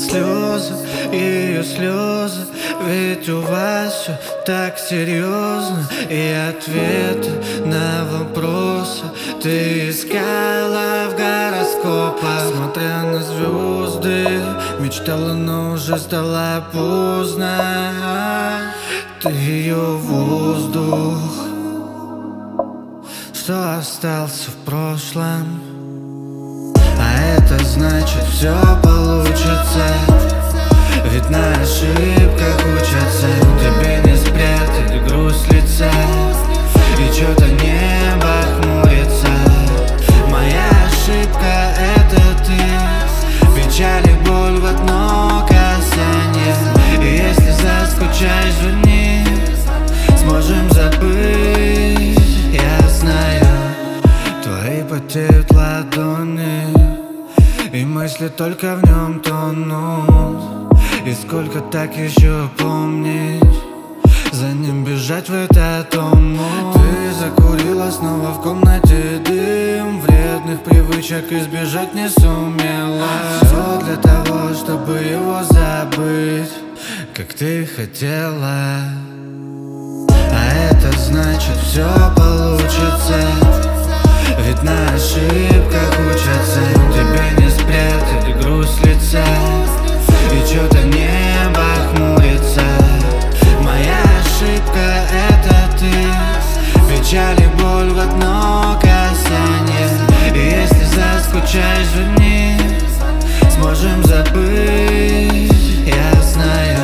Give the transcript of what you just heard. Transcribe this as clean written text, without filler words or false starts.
слезы, ее слезы. Ведь у вас все так серьезно, и ответы на вопросы ты искала в гороскопах. Смотря на звезды, мечтала, но уже стало поздно. Ты ее воздух, что остался в прошлом. А это значит, все получится, ведь на ошибках учатся. Тебе не спрятать грусть лица, и чё-то небо хмурится. Моя ошибка — это ты, печаль и боль в одно касание. И если заскучаешь, звони, сможем забыть. Я знаю, твои потеют ладони, и мысли только в нем тонут. И сколько так еще помнить, за ним бежать в этот омут. Ты закурила снова в комнате дым, вредных привычек избежать не сумела. Все для того, чтобы его забыть, как ты хотела. А это значит, все получится, ведь на ошибках учатся. Тебе не спрятать грусть лица, и чё-то небо хмурится. Моя ошибка — это ты, печаль и боль в одно касание. И если заскучаешь, звони, сможем забыть. Я знаю.